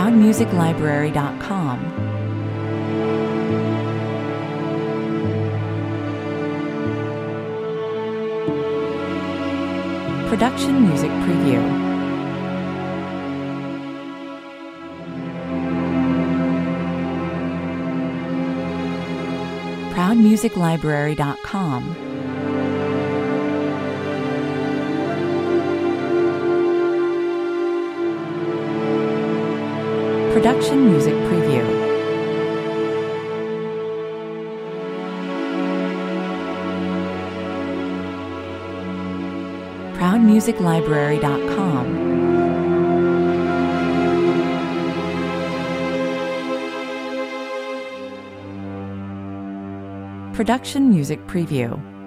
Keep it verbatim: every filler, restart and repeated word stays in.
proud music library dot com. Production Music Preview. proud music library dot com. Production Music Preview. proud music library dot com. Production Music Preview.